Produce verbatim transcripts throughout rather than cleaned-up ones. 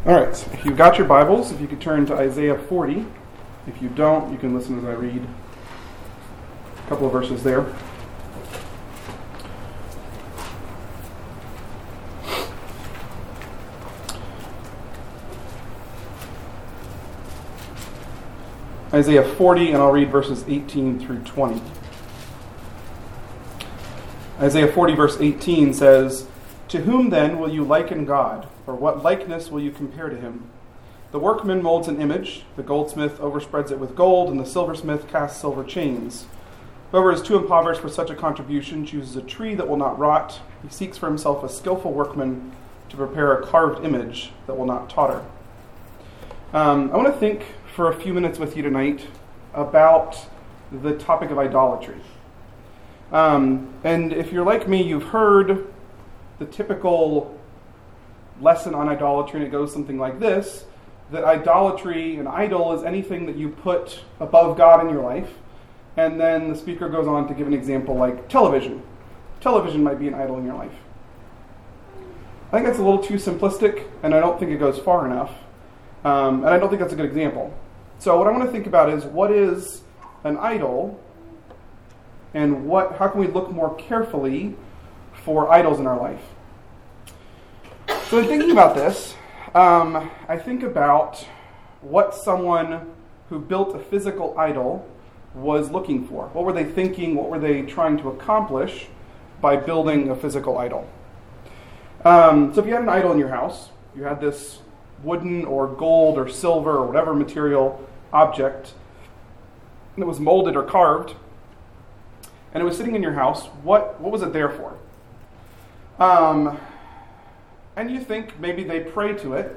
All right, if you've got your Bibles, if you could turn to Isaiah forty. If you don't, you can listen as I read a couple of verses there. Isaiah forty, and I'll read verses eighteen through twenty. Isaiah forty, verse eighteen says, "To whom then will you liken God, or what likeness will you compare to him? The workman molds an image, the goldsmith overspreads it with gold, and the silversmith casts silver chains. Whoever is too impoverished for such a contribution chooses a tree that will not rot. He seeks for himself a skillful workman to prepare a carved image that will not totter." Um, I want to think for a few minutes with you tonight about the topic of idolatry. Um, and if you're like me, you've heard the typical lesson on idolatry, and it goes something like this, that idolatry, an idol, is anything that you put above God in your life. And then the speaker goes on to give an example like television. Television might be an idol in your life. I think that's a little too simplistic, and I don't think it goes far enough. Um, and I don't think that's a good example. So what I want to think about is, what is an idol, and what? how can we look more carefully for idols in our life? So in thinking about this, um, I think about what someone who built a physical idol was looking for. What were they thinking? What were they trying to accomplish by building a physical idol? Um, so if you had an idol in your house, you had this wooden or gold or silver or whatever material object that was molded or carved, and it was sitting in your house, what, what was it there for? Um, and you think maybe they pray to it.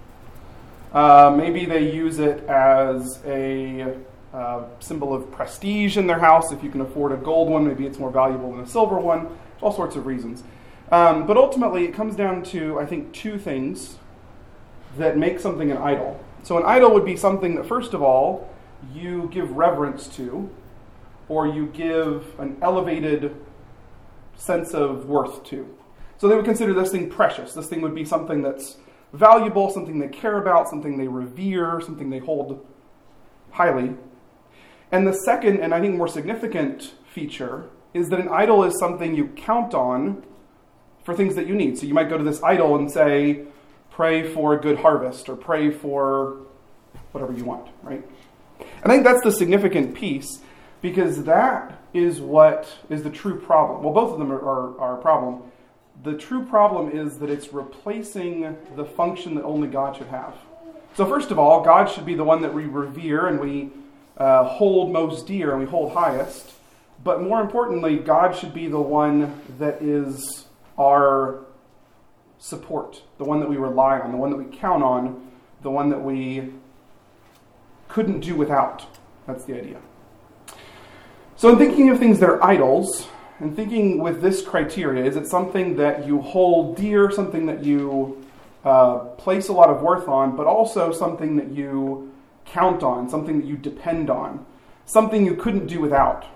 Uh, maybe they use it as a uh, symbol of prestige in their house. If you can afford a gold one, maybe it's more valuable than a silver one. All sorts of reasons. Um, but ultimately, it comes down to, I think, two things that make something an idol. So an idol would be something that, first of all, you give reverence to, or you give an elevated sense of worth to. So they would consider this thing precious. This thing would be something that's valuable, something they care about, something they revere, something they hold highly. And the second, and I think more significant feature, is that an idol is something you count on for things that you need. So you might go to this idol and say, pray for a good harvest, or pray for whatever you want, right? And I think that's the significant piece, because that is what is the true problem. Well, both of them are, are, are a problem. The true problem is that it's replacing the function that only God should have. So first of all, God should be the one that we revere and we uh, hold most dear and we hold highest. But more importantly, God should be the one that is our support, the one that we rely on, the one that we count on, the one that we couldn't do without. That's the idea. So in thinking of things that are idols, and thinking with this criteria, is it something that you hold dear, something that you uh, place a lot of worth on, but also something that you count on, something that you depend on, something you couldn't do without?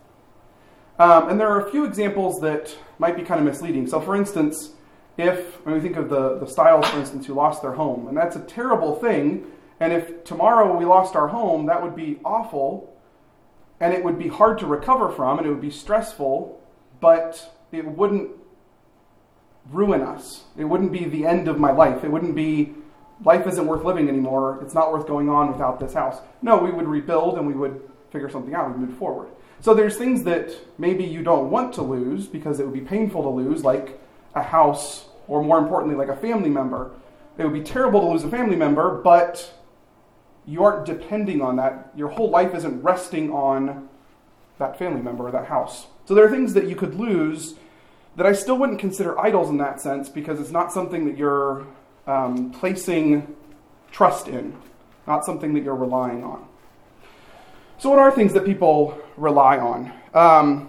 Um, and there are a few examples that might be kind of misleading. So for instance, if, when we think of the, the Styles, for instance, who lost their home, and that's a terrible thing, and if tomorrow we lost our home, that would be awful, and it would be hard to recover from, and it would be stressful, but it wouldn't ruin us. It wouldn't be the end of my life. It wouldn't be, life isn't worth living anymore. It's not worth going on without this house. No, we would rebuild and we would figure something out. We'd move forward. So there's things that maybe you don't want to lose because it would be painful to lose, like a house, or more importantly, like a family member. It would be terrible to lose a family member, but you aren't depending on that. Your whole life isn't resting on that family member or that house. So there are things that you could lose that I still wouldn't consider idols in that sense, because it's not something that you're um, placing trust in, not something that you're relying on. So what are things that people rely on? Um,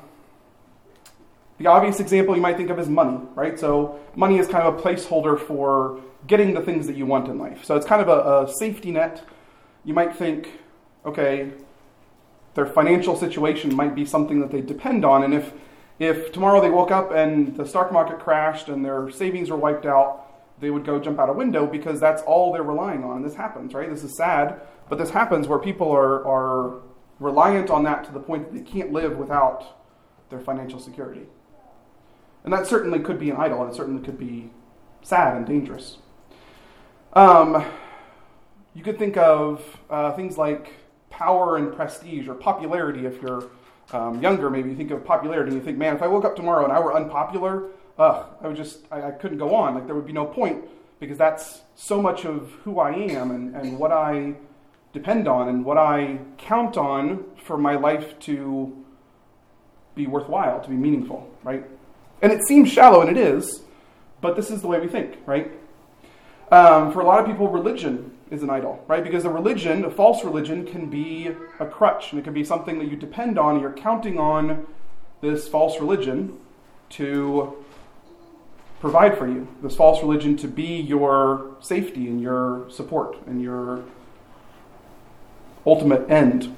the obvious example you might think of is money, right? So money is kind of a placeholder for getting the things that you want in life. So it's kind of a, a safety net. You might think, okay, their financial situation might be something that they depend on, and if if tomorrow they woke up and the stock market crashed and their savings were wiped out, they would go jump out a window because that's all they're relying on. And this happens, right? This is sad, but this happens where people are, are reliant on that to the point that they can't live without their financial security. And that certainly could be an idol, and it certainly could be sad and dangerous. Um, you could think of uh, things like power and prestige, or popularity. If you're um, younger, maybe you think of popularity and you think, man, if I woke up tomorrow and I were unpopular, ugh, I would just, I, I couldn't go on. Like, there would be no point, because that's so much of who I am and, and what I depend on and what I count on for my life to be worthwhile, to be meaningful, right? And it seems shallow, and it is, but this is the way we think, right? Um, for a lot of people, religion is an idol, right? Because a religion, a false religion, can be a crutch, and it can be something that you depend on, and you're counting on this false religion to provide for you, this false religion to be your safety and your support and your ultimate end.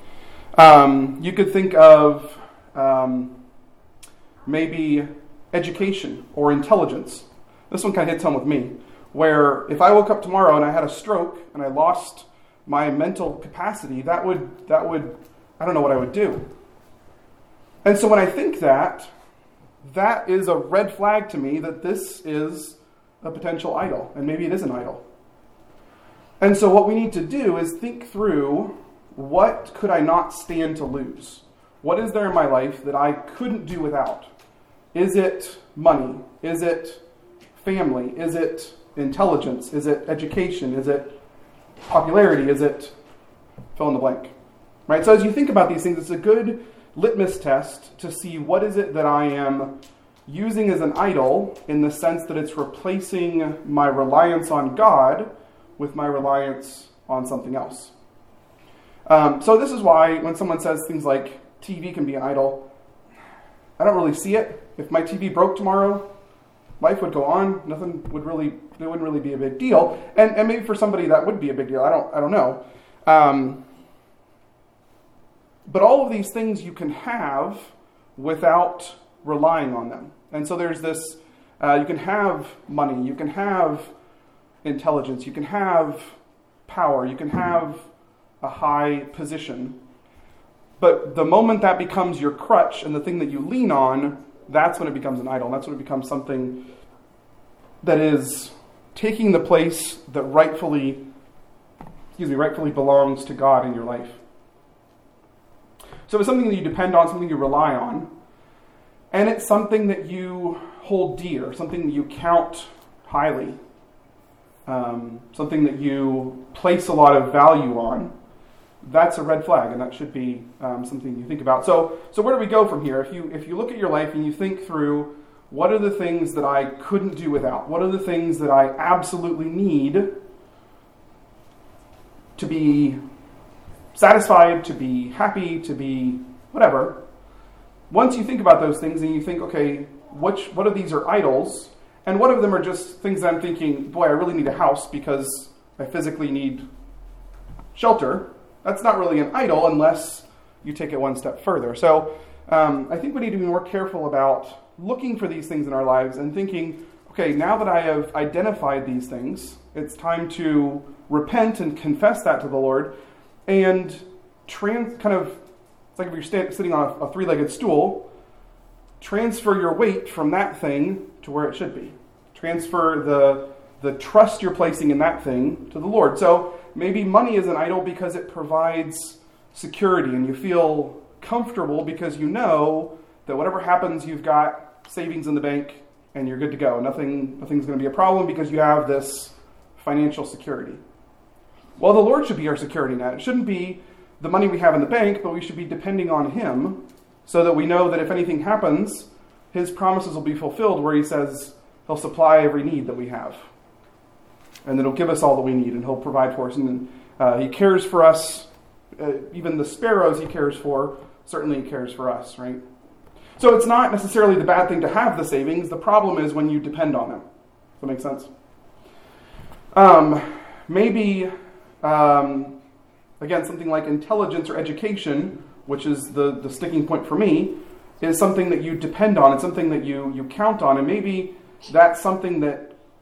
Um, you could think of um, maybe education or intelligence. This one kind of hits home with me, where if I woke up tomorrow and I had a stroke and I lost my mental capacity, that would, that would, I don't know what I would do. And so when I think that, that is a red flag to me that this is a potential idol, and maybe it is an idol. And so what we need to do is think through, what could I not stand to lose? What is there in my life that I couldn't do without? Is it money? Is it family? Is it intelligence? Is it education? Is it popularity? Is it fill in the blank? Right? So as you think about these things, it's a good litmus test to see what is it that I am using as an idol, in the sense that it's replacing my reliance on God with my reliance on something else. Um, so this is why when someone says things like T V can be an idol, I don't really see it. If my T V broke tomorrow, life would go on. Nothing would really, it wouldn't really be a big deal. And, and maybe for somebody that would be a big deal. I don't, I don't know. Um, but all of these things you can have without relying on them. And so there's this, uh, you can have money, you can have intelligence, you can have power, you can have a high position. But the moment that becomes your crutch and the thing that you lean on, that's when it becomes an idol. That's when it becomes something that is taking the place that rightfully, excuse me, rightfully belongs to God in your life. So it's something that you depend on, something you rely on, and it's something that you hold dear, something that you count highly, um, something that you place a lot of value on. That's a red flag, and that should be um, something you think about. So, so where do we go from here? If you if you look at your life and you think through, what are the things that I couldn't do without? What are the things that I absolutely need to be satisfied, to be happy, to be whatever? Once you think about those things and you think, okay, which what of these are idols, and what of them are just things that I'm thinking, boy, I really need a house because I physically need shelter. That's not really an idol unless you take it one step further. So um, I think we need to be more careful about looking for these things in our lives and thinking, okay, now that I have identified these things, it's time to repent and confess that to the Lord, and trans kind of, it's like if you're stand, sitting on a, a three-legged stool, transfer your weight from that thing to where it should be. Transfer the the trust you're placing in that thing to the Lord. So maybe money is an idol because it provides security, and you feel comfortable because you know that whatever happens, you've got savings in the bank and you're good to go. Nothing, nothing's going to be a problem because you have this financial security. Well, the Lord should be our security net. It shouldn't be the money we have in the bank, but we should be depending on Him so that we know that if anything happens, His promises will be fulfilled, where He says He'll supply every need that we have. And then He'll give us all that we need, and He'll provide for us. And uh, He cares for us. Uh, even the sparrows He cares for. Certainly He cares for us, right? So it's not necessarily the bad thing to have the savings. The problem is when you depend on them. Does that make sense? Um, maybe, um, again, something like intelligence or education, which is the, the sticking point for me, is something that you depend on. It's something that you, you count on. And maybe that's something that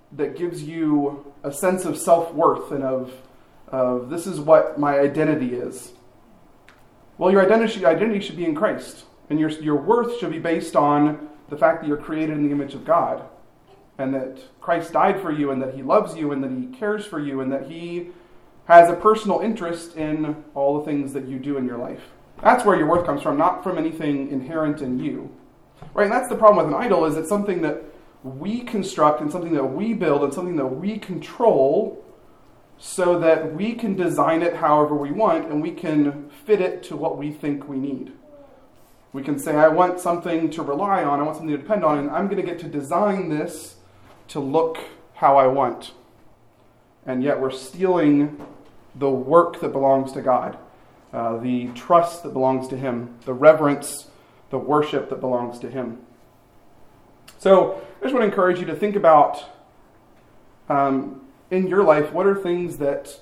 that gives you a sense of self-worth and of, of this is what my identity is. Well, your identity, identity should be in Christ. And your, your worth should be based on the fact that you're created in the image of God. And that Christ died for you, and that he loves you, and that he cares for you, and that he has a personal interest in all the things that you do in your life. That's where your worth comes from, not from anything inherent in you. Right? And that's the problem with an idol, is it's something that we construct and something that we build and something that we control so that we can design it however we want and we can fit it to what we think we need. We can say, I want something to rely on, I want something to depend on, and I'm going to get to design this to look how I want. And yet we're stealing the work that belongs to God, uh, the trust that belongs to him, the reverence, the worship that belongs to him. So I just want to encourage you to think about, um, in your life, what are things that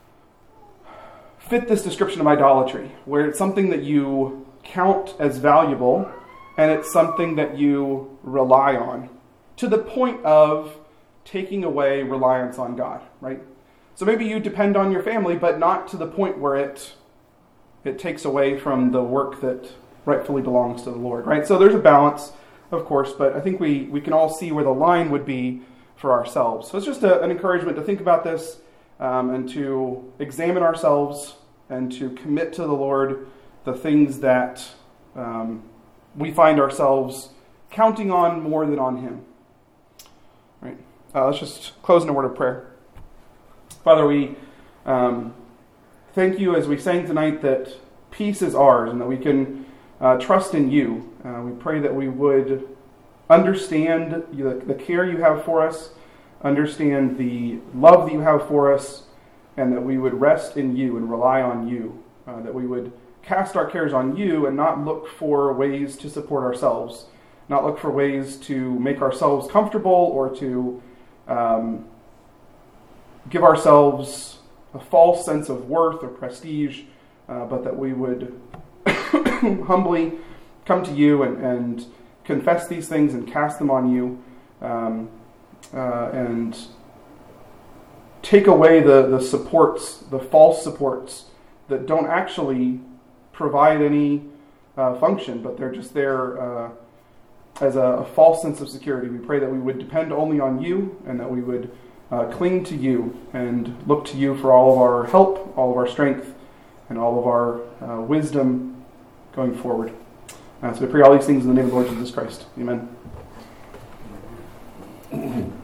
fit this description of idolatry, where it's something that you count as valuable and it's something that you rely on, to the point of taking away reliance on God, right? So maybe you depend on your family, but not to the point where it it takes away from the work that rightfully belongs to the Lord, right? So there's a balance, of course, but I think we, we can all see where the line would be for ourselves. So it's just a, an encouragement to think about this um, and to examine ourselves and to commit to the Lord the things that um, we find ourselves counting on more than on him. Right? Uh, let's just close in a word of prayer. Father, we um, thank you as we sang tonight that peace is ours and that we can uh, trust in you. Uh, we pray that we would understand the, the care you have for us, understand the love that you have for us, and that we would rest in you and rely on you, uh, that we would cast our cares on you and not look for ways to support ourselves, not look for ways to make ourselves comfortable or to um, give ourselves a false sense of worth or prestige, uh, but that we would humbly come to you and, and confess these things and cast them on you, um, uh, and take away the, the supports, the false supports that don't actually provide any uh, function, but they're just there uh, as a, a false sense of security. We pray that we would depend only on you and that we would uh, cling to you and look to you for all of our help, all of our strength, and all of our uh, wisdom going forward. Uh, so we pray all these things in the name of the Lord Jesus Christ. Amen.